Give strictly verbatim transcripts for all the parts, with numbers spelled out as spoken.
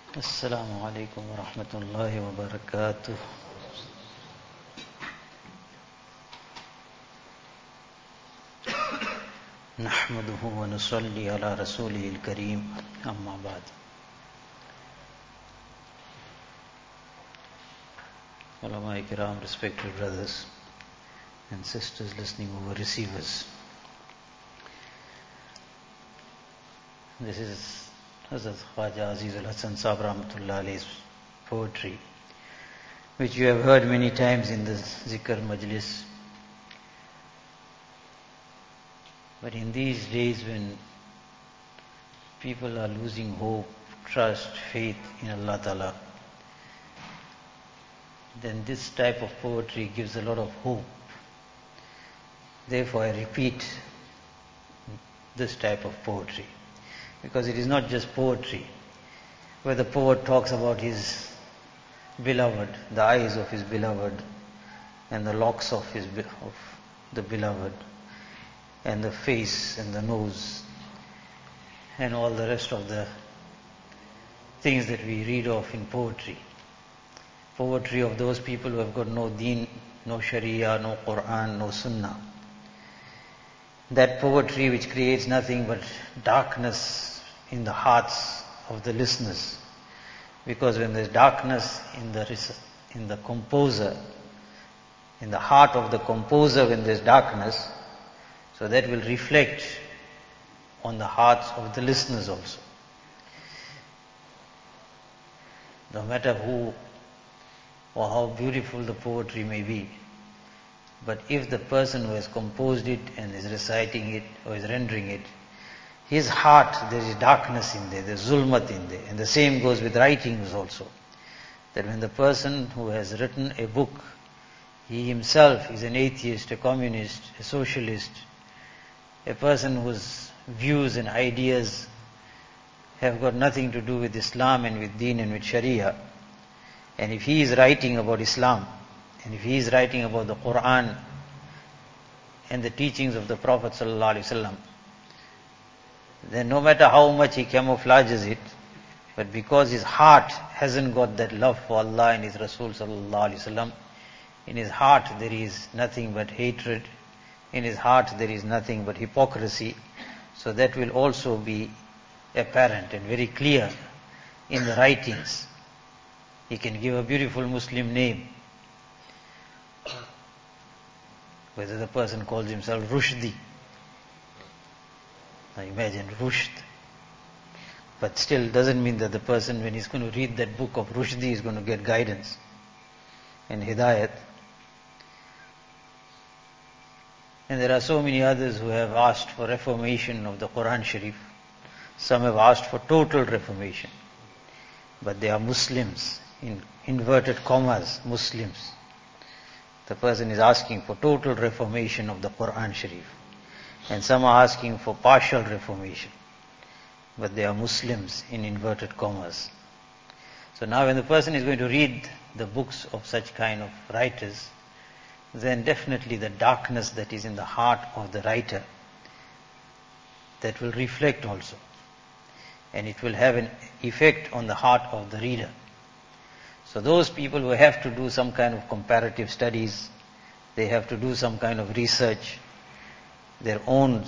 السلام عليكم ورحمة الله وبركاته. نحمده ونصلي على رسوله الكريم أما بعد. Ulama Ikram, respected brothers and sisters listening over receivers. This is Hazrat Khwaja Azizul Hasan Sahib Rahmatullah Alayhi's poetry, which you have heard many times in the Zikr Majlis. But in these days when people are losing hope, trust, faith in Allah Ta'ala, then this type of poetry gives a lot of hope. Therefore I repeat this type of poetry, because it is not just poetry where the poet talks about his beloved, the eyes of his beloved and the locks of his of the beloved and the face and the nose and all the rest of the things that we read of in poetry. Poetry of those people who have got no deen, no sharia, no Quran, no sunnah. That poetry which creates nothing but darkness in the hearts of the listeners. Because when there's darkness in the in the composer, in the heart of the composer, when there's darkness, so that will reflect on the hearts of the listeners also. No matter who or how beautiful the poetry may be, but if the person who has composed it and is reciting it or is rendering it, his heart, there is darkness in there, there's zulmat in there. And the same goes with writings also. That when the person who has written a book, he himself is an atheist, a communist, a socialist, a person whose views and ideas have got nothing to do with Islam and with Deen and with Sharia. And if he is writing about Islam, and if he is writing about the Quran and the teachings of the Prophet ﷺ, then no matter how much he camouflages it, but because his heart hasn't got that love for Allah and His Rasul ﷺ, in his heart there is nothing but hatred, in his heart there is nothing but hypocrisy. So that will also be apparent and very clear in the writings. He can give a beautiful Muslim name, whether the person calls himself Rushdi. Now imagine Rushd. But still doesn't mean that the person, when he's going to read that book of Rushdi, is going to get guidance and hidayat. And there are so many others who have asked for reformation of the Quran Sharif. Some have asked for total reformation. But they are Muslims, in inverted commas, Muslims. The person is asking for total reformation of the Quran Sharif. And some are asking for partial reformation. But they are Muslims in inverted commas. So now when the person is going to read the books of such kind of writers, then definitely the darkness that is in the heart of the writer, that will reflect also. And it will have an effect on the heart of the reader. So those people who have to do some kind of comparative studies, they have to do some kind of research, their own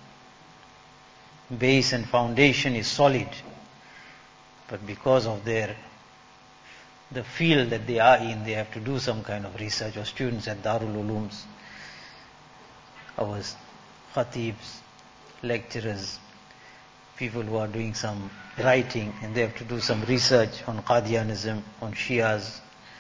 base and foundation is solid, but because of their the field that they are in, they have to do some kind of research. Or students at Darul Ulooms, our khatibs, lecturers, people who are doing some writing and they have to do some research on Qadianism, on Shias,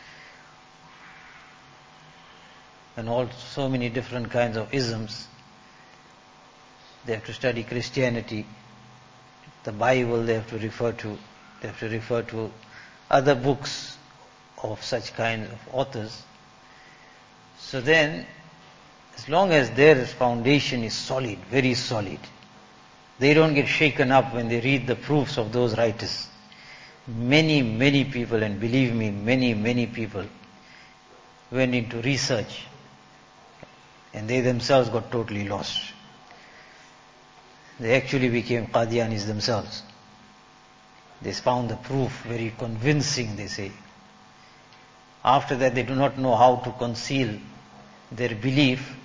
and all so many different kinds of isms. They have to study Christianity, the Bible they have to refer to, they have to refer to other books of such kinds of authors. So then, as long as their foundation is solid, very solid, they don't get shaken up when they read the proofs of those writers. Many, many people, and believe me, many, many people went into research and they themselves got totally lost. They actually became Qadianis themselves. They found the proof very convincing, they say. After that, they do not know how to conceal their belief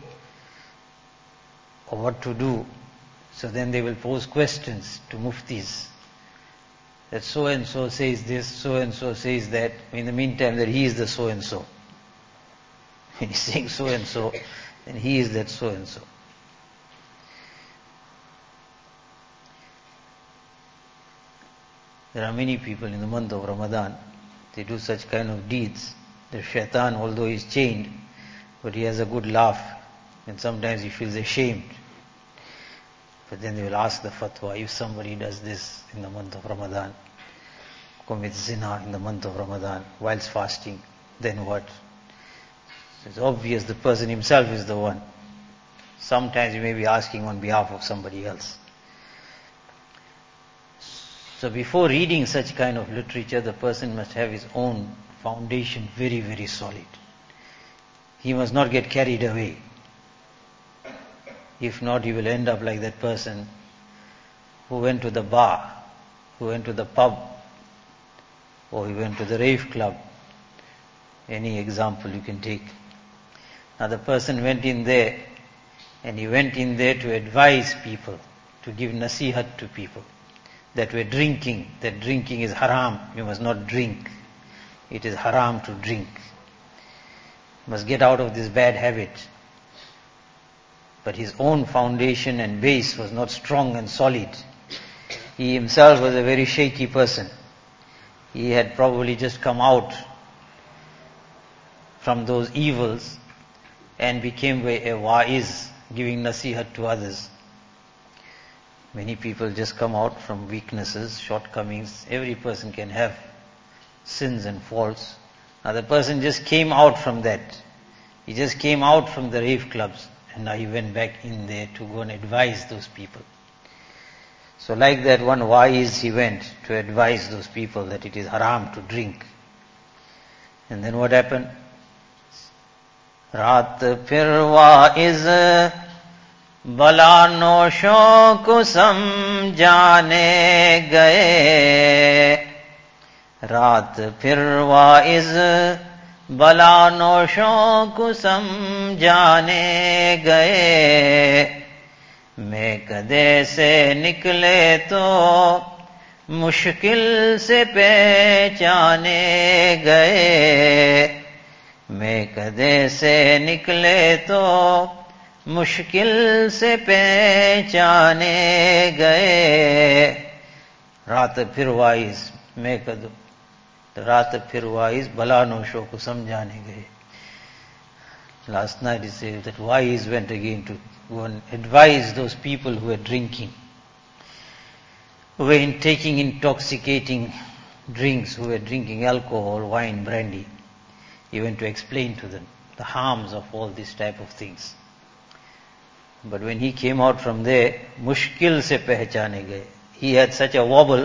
or what to do. So then they will pose questions to muftis. That so-and-so says this, so-and-so says that. In the meantime, that he is the so-and-so. When he's saying so-and-so, then he is that so-and-so. There are many people in the month of Ramadan, they do such kind of deeds. The shaitan, although he is chained, but he has a good laugh, and sometimes he feels ashamed. But then they will ask the fatwa, if somebody does this in the month of Ramadan, commits zina in the month of Ramadan, whilst fasting, then what? So it's obvious the person himself is the one. Sometimes you may be asking on behalf of somebody else. So before reading such kind of literature, the person must have his own foundation very, very solid. He must not get carried away. If not, he will end up like that person who went to the bar, who went to the pub, or he went to the rave club. Any example you can take. Now the person went in there, and he went in there to advise people, to give nasihat to people, that we're drinking, that drinking is haram, you must not drink. It is haram to drink. You must get out of this bad habit. But his own foundation and base was not strong and solid. He himself was a very shaky person. He had probably just come out from those evils and became a wa'iz, giving nasihat to others. Many people just come out from weaknesses, shortcomings. Every person can have sins and faults. Now the person just came out from that. He just came out from the rave clubs, and now he went back in there to go and advise those people. So like that one wise, he went to advise those people that it is haram to drink. And then what happened? Raat phir waiz bala noshon ko samjhane gaye. रात फिर wise बला नौशों को समझाने गए. मैं कदे से निकले तो मुश्किल से पहचाने गए. मैं कदे से निकले तो मुश्किल से पहचाने गए. रात फिर वाइज मैं कदू रात फिर वाइज बला नोशों को समझाने गए. Last night he said that wise went again to go and advise those people who were drinking, who were in taking intoxicating drinks, who were drinking alcohol, wine, brandy. He went to explain to them the harms of all these type of things. But when he came out from there, mushkil se pehchane gaye. He had such a wobble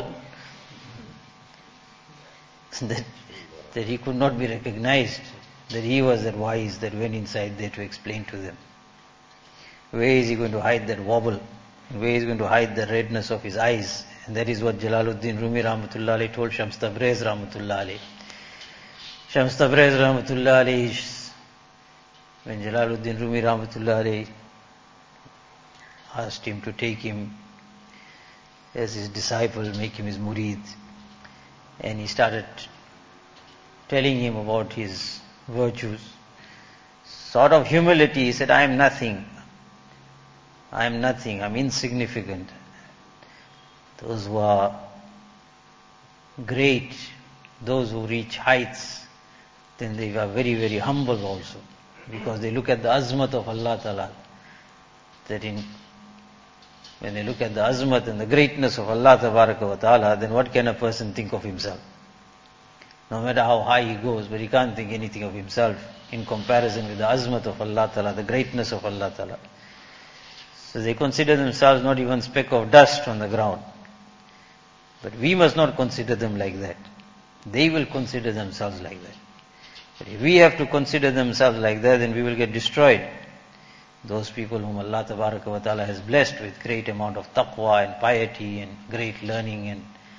that, that he could not be recognized, that he was that wise that went inside there to explain to them. Where is he going to hide that wobble? Where is he going to hide the redness of his eyes? And that is what Jalaluddin Rumi Rahmatullah Alayhi told Shams Tabriz Rahmatullah Alayhi. Shams Tabriz Rahmatullah Alayhi, when Jalaluddin Rumi Rahmatullah Alayhi asked him to take him as his disciple, make him his murid, and he started telling him about his virtues. Sort of humility, he said, I am nothing. I am nothing, I am insignificant. Those who are great, those who reach heights, then they are very, very humble also. Because they look at the azmat of Allah Ta'ala. That in, when they look at the azmat and the greatness of Allah Ta'ala, then what can a person think of himself? No matter how high he goes, but he can't think anything of himself in comparison with the azmat of Allah Ta'ala, the greatness of Allah Ta'ala. So they consider themselves not even speck of dust on the ground. But we must not consider them like that. They will consider themselves like that. But if we have to consider themselves like that, then we will get destroyed. Those people whom Allah Ta'ala has blessed with great amount of taqwa and piety and great learning and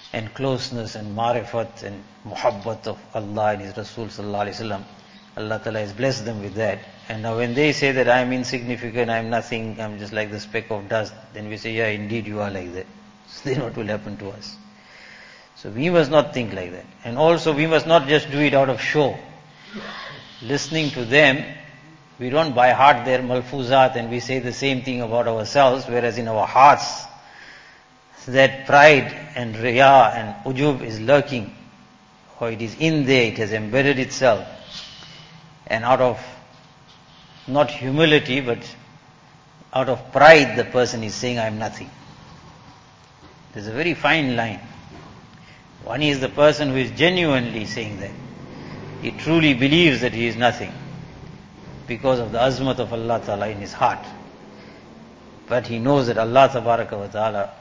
and closeness and marifat and muhabbat of Allah and His Rasul sallallahu alaihi wasallam. Allah Ta'ala has blessed them with that. And now when they say that I am insignificant, I am nothing, I am just like the speck of dust, then we say, yeah, indeed you are like that. So then what will happen to us? So we must not think like that. And also we must not just do it out of show. Listening to them, we don't by heart their malfuzat and we say the same thing about ourselves, whereas in our hearts, that pride and riya and ujub is lurking, or it is in there, it has embedded itself. And out of, not humility, but out of pride, the person is saying, I am nothing. There's a very fine line. One is the person who is genuinely saying that. He truly believes that he is nothing because of the azmat of Allah Ta'ala in his heart. But he knows that Allah Tabaraka wa Ta'ala,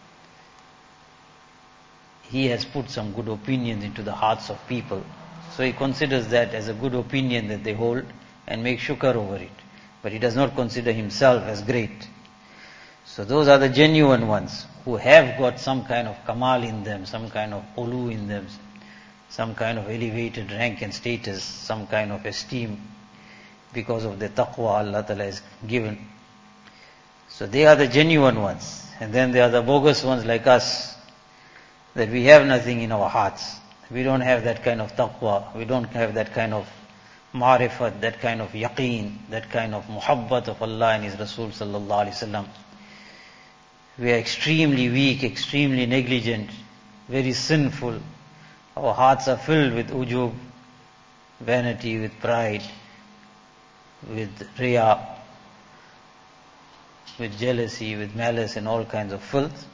He has put some good opinions into the hearts of people. So he considers that as a good opinion that they hold and make shukr over it. But he does not consider himself as great. So those are the genuine ones who have got some kind of kamal in them, some kind of ulu in them, some kind of elevated rank and status, some kind of esteem because of the taqwa Allah Ta'ala has given. So they are the genuine ones. And then there are the bogus ones like us, that we have nothing in our hearts. We don't have that kind of taqwa, we don't have that kind of marifat, that kind of yaqeen, that kind of muhabbat of Allah and His Rasul sallallahu alaihi wasallam. We are extremely weak, extremely negligent, very sinful. Our hearts are filled with ujub, vanity, with pride, with riya, with jealousy, with malice and all kinds of filth.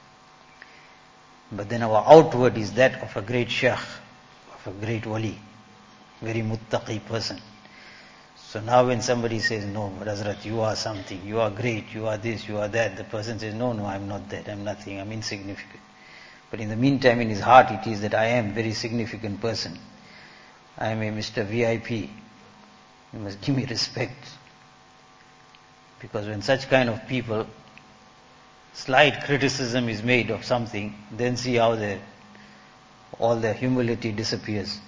But then our outward is that of a great shaykh, of a great wali, very muttaqi person. So now when somebody says, no, Hazrat, you are something, you are great, you are this, you are that, the person says, no, no, I'm not that, I'm nothing, I'm insignificant. But in the meantime, in his heart it is that I am a very significant person. I am a Mister V I P. You must give me respect. Because when such kind of people, slight criticism is made of something, then see how their, all their humility disappears.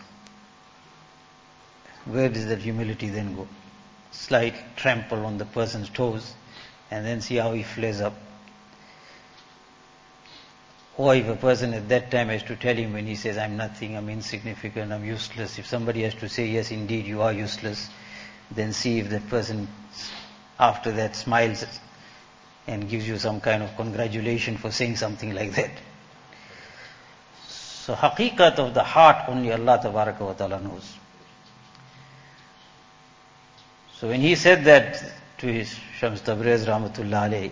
Where does that humility then go? Slight trample on the person's toes, and then see how he flares up. Or if a person at that time has to tell him when he says, I'm nothing, I'm insignificant, I'm useless, if somebody has to say, yes, indeed, you are useless, then see if that person after that smiles and gives you some kind of congratulation for saying something like that. So haqiqat of the heart only Allah Tabaraka wa Ta'ala knows. So when he said that to his Shams Tabriz Rahmatullah alayhi,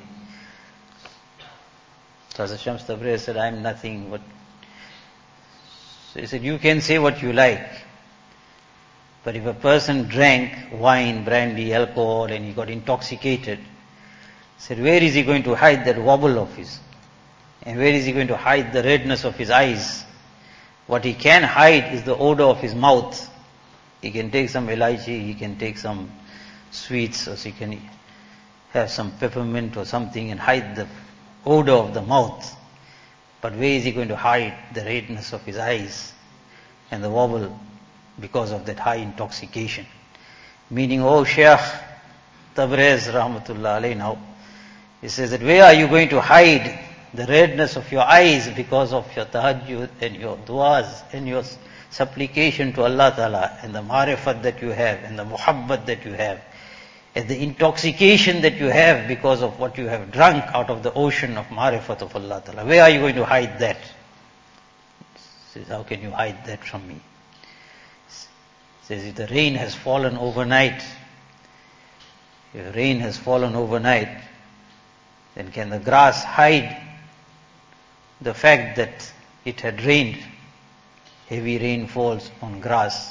so Hazrat Shams Tabriz said, I am nothing. But so he said, you can say what you like. But if a person drank wine, brandy, alcohol, and he got intoxicated, said, where is he going to hide that wobble of his? And where is he going to hide the redness of his eyes? What he can hide is the odor of his mouth. He can take some elaichi, he can take some sweets, or he can have some peppermint or something and hide the odor of the mouth. But where is he going to hide the redness of his eyes and the wobble because of that high intoxication? Meaning, oh Shaykh Tabriz Rahmatullah alayhi now, he says that where are you going to hide the redness of your eyes because of your tahajjud and your du'as and your supplication to Allah Ta'ala and the marifat that you have and the muhabbat that you have and the intoxication that you have because of what you have drunk out of the ocean of marifat of Allah Ta'ala? Where are you going to hide that? He says, how can you hide that from me? He says, if the rain has fallen overnight, if rain has fallen overnight, then can the grass hide the fact that it had rained? Heavy rain falls on grass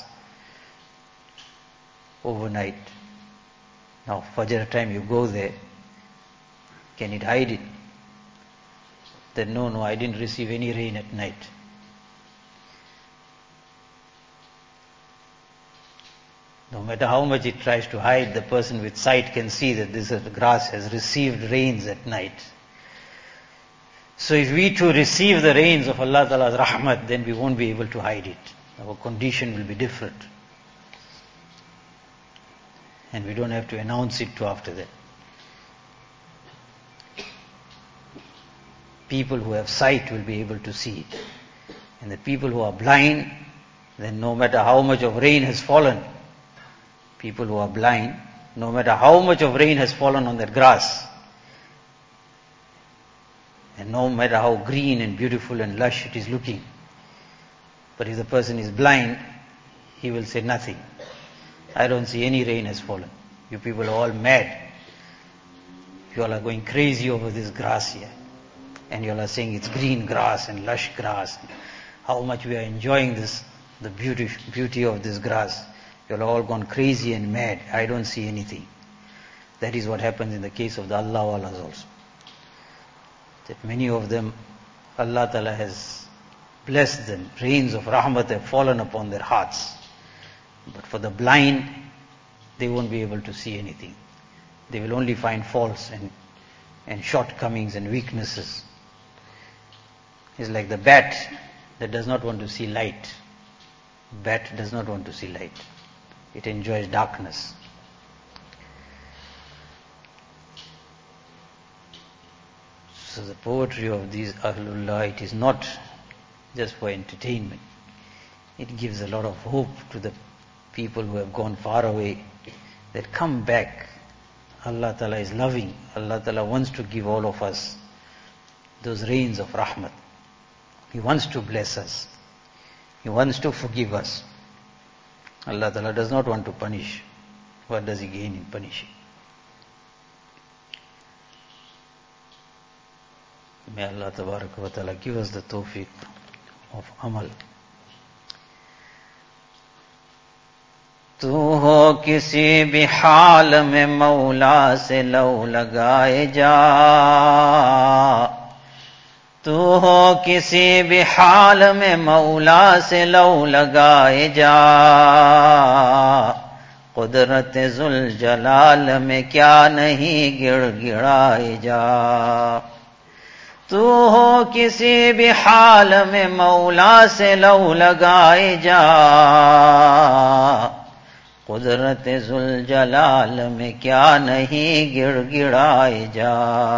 overnight. Now, Fajr time you go there, can it hide it? Then no, no, I didn't receive any rain at night. No matter how much it tries to hide, the person with sight can see that this grass has received rains at night. So if we too receive the rains of Allah Ta'ala's rahmat, then we won't be able to hide it. Our condition will be different. And we don't have to announce it to after that. People who have sight will be able to see it. And the people who are blind, then no matter how much of rain has fallen, people who are blind, no matter how much of rain has fallen on that grass, and no matter how green and beautiful and lush it is looking, but if the person is blind, he will say nothing. I don't see any rain has fallen. You people are all mad. You all are going crazy over this grass here. And you all are saying it's green grass and lush grass. How much we are enjoying this, the beauty, beauty of this grass. You all are all gone crazy and mad. I don't see anything. That is what happens in the case of the Allah Walas also. That many of them, Allah Ta'ala has blessed them. Rains of rahmat have fallen upon their hearts. But for the blind, they won't be able to see anything. They will only find faults and, and shortcomings and weaknesses. It's like the bat that does not want to see light. Bat does not want to see light. It enjoys darkness. So the poetry of these Ahlullah, it is not just for entertainment. It gives a lot of hope to the people who have gone far away, that come back. Allah Ta'ala is loving. Allah Ta'ala wants to give all of us those rains of rahmat. He wants to bless us. He wants to forgive us. Allah Ta'ala does not want to punish. What does He gain in punishing? May Allah Tabaraka wa Ta'ala give us the tawfiq of amal. तू हो किसी भी हाल में मौला से लौ लगाए जा, तू हो किसी भी हाल में मौला से लौ लगाए जा, कुदरत जुल जलाल में क्या नहीं गिड़गिड़ाए जा। तू हो किसी भी हाल में मौला से लौ लगाए जा, कुदरत जुल जलाल में क्या नहीं गिड़गिड़ाए जा।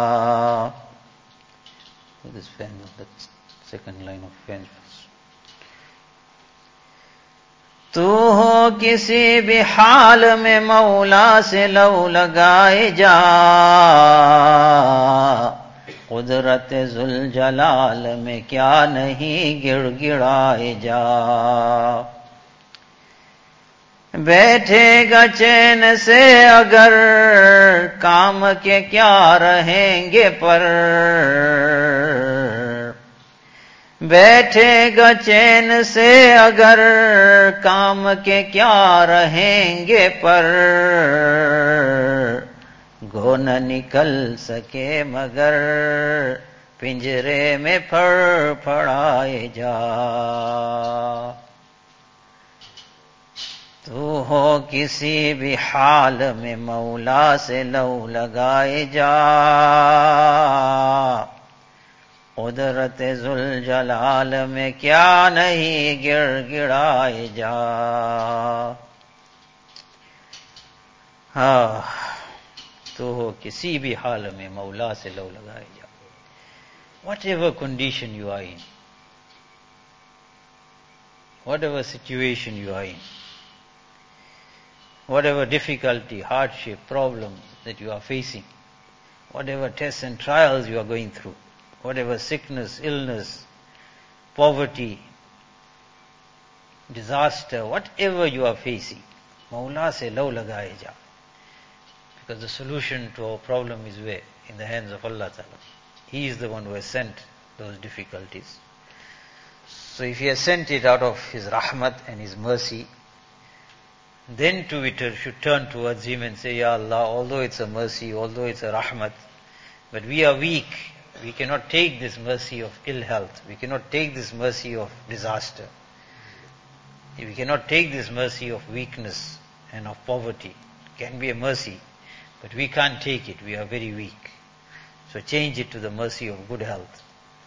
This fan, the second line of fan. तू हो किसी भी हाल में मौला से लौ लगाए जा, कुदरत जुल जलाल में क्या नहीं गिड़गिड़ाए जा। बैठेगा चैन से अगर काम के क्या रहेंगे पर, बैठेगा चैन से अगर काम के क्या रहेंगे पर, गो न निकल सके मगर पिंजरे में फड़फड़ाए जा। तू हो किसी भी हाल में मौला से लौ लगाए जा, कुदरत जुल जलाल में क्या नहीं गिड़गिड़ाए जा। हाँ, तू हो किसी भी हाल में मौला से लौ लगाए जा। Whatever condition you are in, whatever situation you are in, whatever difficulty, hardship, problem that you are facing, whatever tests and trials you are going through, whatever sickness, illness, poverty, disaster, whatever you are facing, Mawla se law lagaye ja. Because the solution to our problem is where? In the hands of Allah Ta'ala. He is the one who has sent those difficulties. So if He has sent it out of His rahmat and His mercy, then too we should turn towards Him and say, Ya Allah, although it's a mercy, although it's a rahmat, but we are weak. We cannot take this mercy of ill health. We cannot take this mercy of disaster. We cannot take this mercy of weakness and of poverty. It can be a mercy, but we can't take it. We are very weak. So change it to the mercy of good health,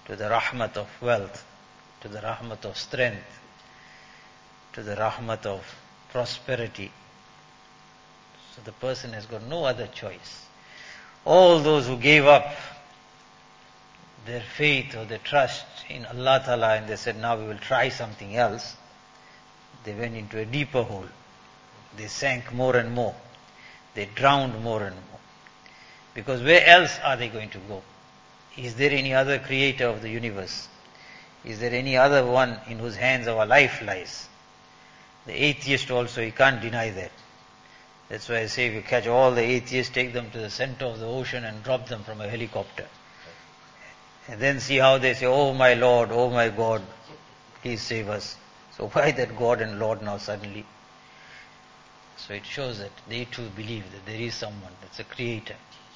to the rahmat of wealth, to the rahmat of strength, to the rahmat of prosperity. So the person has got no other choice. All those who gave up their faith or their trust in Allah Ta'ala and they said, now we will try something else, they went into a deeper hole. They sank more and more. They drowned more and more. Because where else are they going to go? Is there any other creator of the universe? Is there any other one in whose hands our life lies? The atheist also, he can't deny that. That's why I say if you catch all the atheists, take them to the center of the ocean and drop them from a helicopter. And then see how they say, oh my Lord, oh my God, please save us. So why that God and Lord now suddenly? So it shows that they too believe that there is someone that's a creator.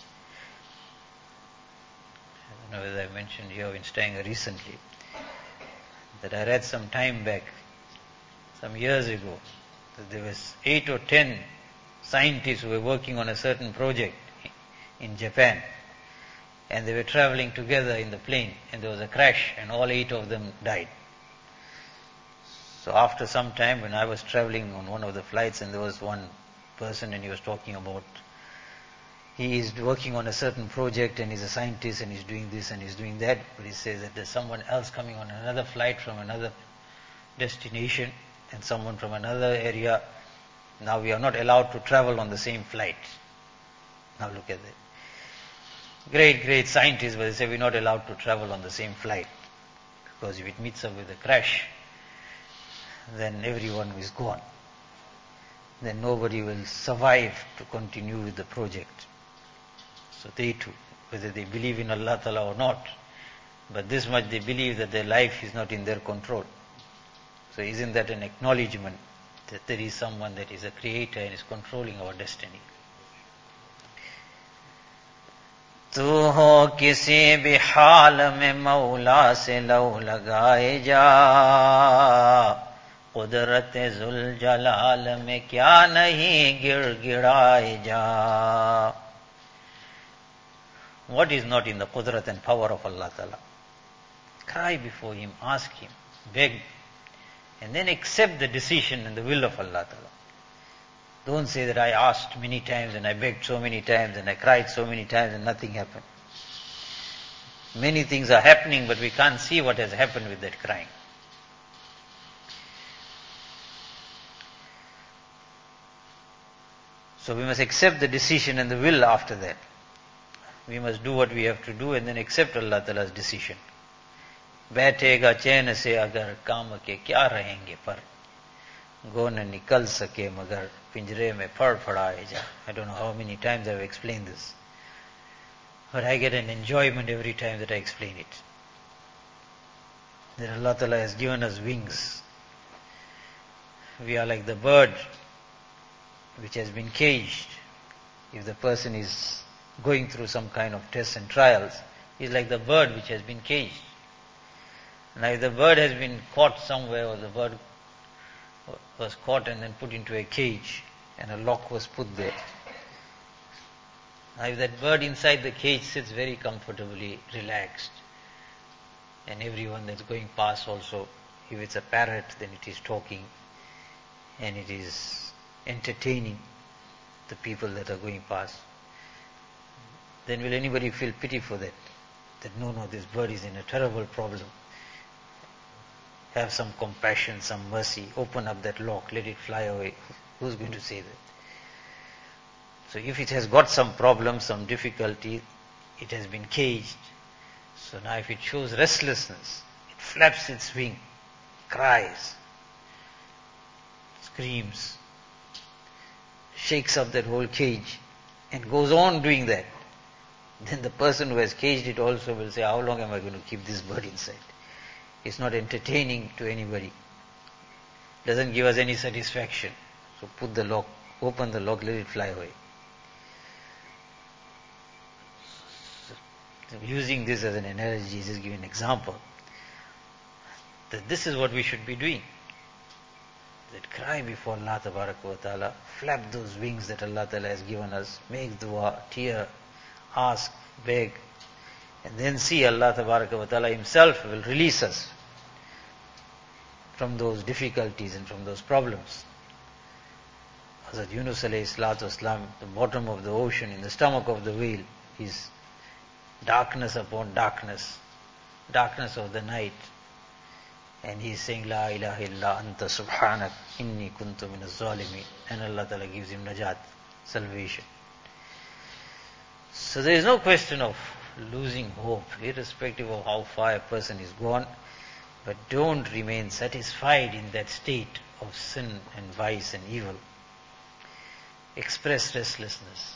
I don't know whether I mentioned here in Stanger recently that I read some time back, some years ago, that there was eight or ten scientists who were working on a certain project in Japan, and they were traveling together in the plane, and there was a crash and all eight of them died. So after some time, when I was traveling on one of the flights, and there was one person and he was talking about, he is working on a certain project and he's a scientist and he's doing this and he's doing that, but he says that there's someone else coming on another flight from another destination and someone from another area. Now we are not allowed to travel on the same flight. Now look at that. Great, great scientists, but they say we're not allowed to travel on the same flight because if it meets up with a crash, then everyone is gone. Then nobody will survive to continue with the project. So they too, whether they believe in Allah Ta'ala or not, but this much they believe that their life is not in their control. So isn't that an acknowledgement that there is someone that is a creator and is controlling our destiny? तू हो किसी भी हाल में मौला से लौ लगाए जा कुदरत जुल जलाल में क्या नहीं गिड़गिड़ाए जा. What is not in the qudrat and power of Allah Ta'ala? Cry before Him, ask Him, beg, and then accept the decision and the will of Allah Ta'ala. Don't say that I asked many times and I begged so many times and I cried so many times and nothing happened. Many things are happening, but we can't see what has happened with that crying. So we must accept the decision and the will after that. We must do what we have to do and then accept Allah Ta'ala's decision. बैठेगा चैन से अगर काम के क्या रहेंगे पर गो न निकल सके मगर पिंजरे में फड़फड़ाए जा. I don't know how many times I have explained this, but I get an enjoyment every time that I explain it. That Allah Ta'ala has given us wings. We are like the bird which has been caged. If the person is going through some kind of tests and trials, he is like the bird which has been caged. Now if the bird has been caught somewhere, or the bird was caught and then put into a cage and a lock was put there. Now if that bird inside the cage sits very comfortably, relaxed, and everyone that's going past also, if it's a parrot, then it is talking and it is entertaining the people that are going past, then will anybody feel pity for that? That no, no, this bird is in a terrible problem. Have some compassion, some mercy, open up that lock, let it fly away. Who's going to say that? So if it has got some problem, some difficulty, it has been caged. So now if it shows restlessness, it flaps its wing, cries, screams, shakes up that whole cage and goes on doing that, then the person who has caged it also will say, how long am I going to keep this bird inside? It's not entertaining to anybody. Doesn't give us any satisfaction. So put the lock, open the lock, let it fly away. So using this as an analogy, just give an example. That this is what we should be doing. That cry before Allah wa ta'ala, flap those wings that Allah Ta'ala has given us, make dua, tear, ask, beg, And then see Allah Tabaraka wa Ta'ala Himself will release us from those difficulties and from those problems. Hazrat Yunus alayhi salatu wasalam, the bottom of the ocean, in the stomach of the whale, is darkness upon darkness, darkness of the night. And he is saying, La ilaha illa anta subhanak inni kuntu minas zalimin. And Allah Ta'ala gives him najat, salvation. So there is no question of losing hope, irrespective of how far a person is gone. But don't remain satisfied in that state of sin and vice and evil. Express restlessness.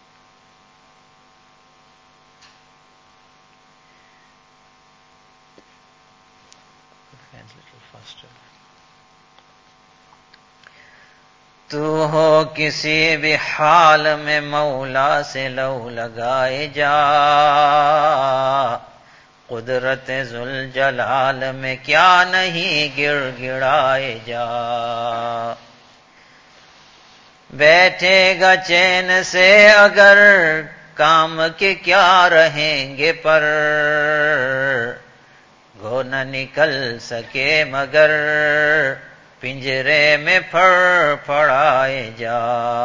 तू हो किसी भी हाल में मौला से लौ लगाए जा, कुदरत जुल जलाल में क्या नहीं गिड़गिड़ाए जा। बैठेगा चैन से अगर काम के क्या रहेंगे पर, गो न निकल सके मगर पिंजरे में फड़फड़ाए जा।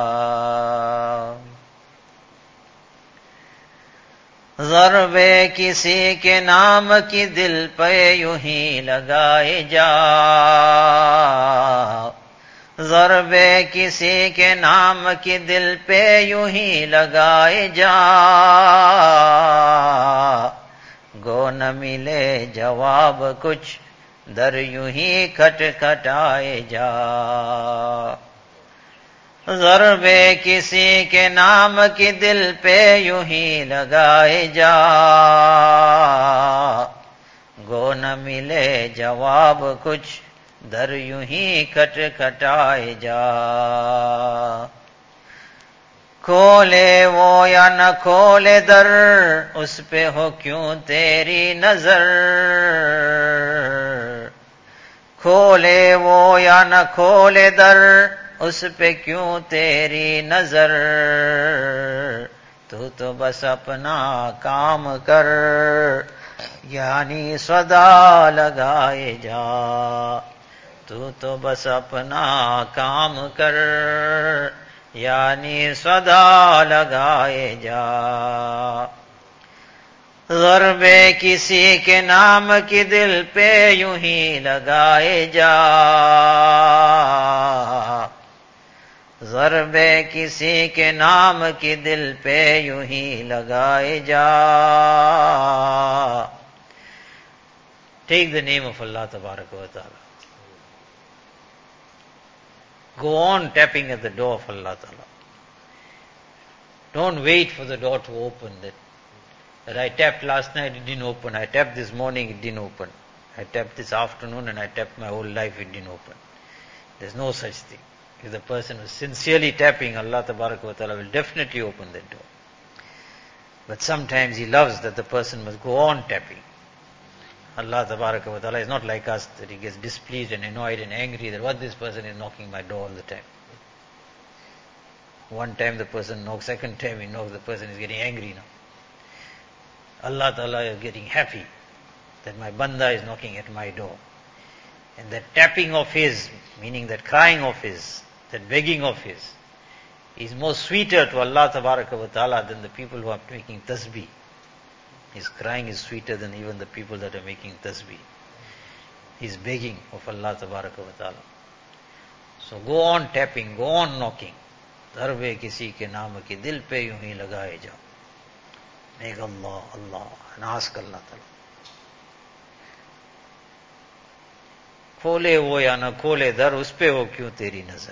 ज़रबे किसी के नाम की दिल पे यूं ही लगाए जा, ज़रबे किसी के नाम की दिल पे यूं ही लगाए जा, गो न मिले जवाब कुछ दर यूं ही खटखटाए जा। ज़रबे किसी के नाम की दिल पे यूं ही लगाए जा, गो न मिले जवाब कुछ दर यूं ही खटखटाए जा। खोले वो या न खोले दर, उस पे हो क्यों तेरी नजर, खोले वो या न खोले दर, उस पे क्यों तेरी नजर। तू तो बस अपना काम कर, यानी सदा लगाए जा। तू तो बस अपना काम कर, यानी सदा लगाए जा। ज़रबे किसी के नाम की दिल पे यूं ही लगाए जा, ज़रबे किसी के नाम की दिल पे यूं ही लगाए जा। Take the name of Allah Tabaraka wa Ta'ala. Go on tapping at the door of Allah Ta'ala. Don't wait for the door to open. That, that I tapped last night, it didn't open. I tapped this morning, it didn't open. I tapped this afternoon and I tapped my whole life, it didn't open. There's no such thing. If the person was sincerely tapping, Allah Tabaraka wa Ta'ala will definitely open that door. But sometimes He loves that the person must go on tapping. Allah Tabaraka wa Ta'ala is not like us, that He gets displeased and annoyed and angry that what this person is knocking my door all the time. One time the person knocks, second time he knocks, the person is getting angry now. Allah Ta'ala is getting happy that my banda is knocking at my door. And that tapping of His, meaning that crying of His, that begging of His, is more sweeter to Allah Tabaraka wa Ta'ala than the people who are making tasbih. His crying is sweeter than even the people that are making tasbih. His begging of Allah Tabaraka wa Ta'ala. So go on tapping, go on knocking. Darbe kisi ke naam ke dil pe yun hi lagaye jao. Make Allah, Allah, and ask Allah Ta'ala. खोले वो या न खोले दर, उस पे हो क्यों तेरी नजर.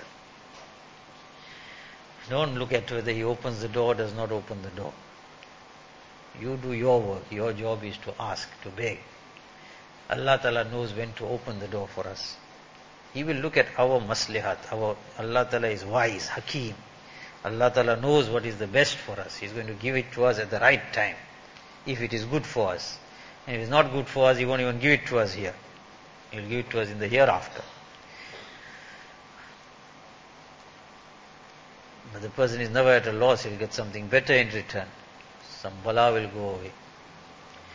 Don't look at whether He opens the door or does not open the door. You do your work. Your job is to ask, to beg. Allah Ta'ala knows when to open the door for us. He will look at our maslihat. Our, Allah Ta'ala is wise, hakim. Allah Ta'ala knows what is the best for us. He's going to give it to us at the right time, if it is good for us. And if it's not good for us, He won't even give it to us here. He'll give it to us in the hereafter. But the person is never at a loss. He'll get something better in return. Some bala will go away.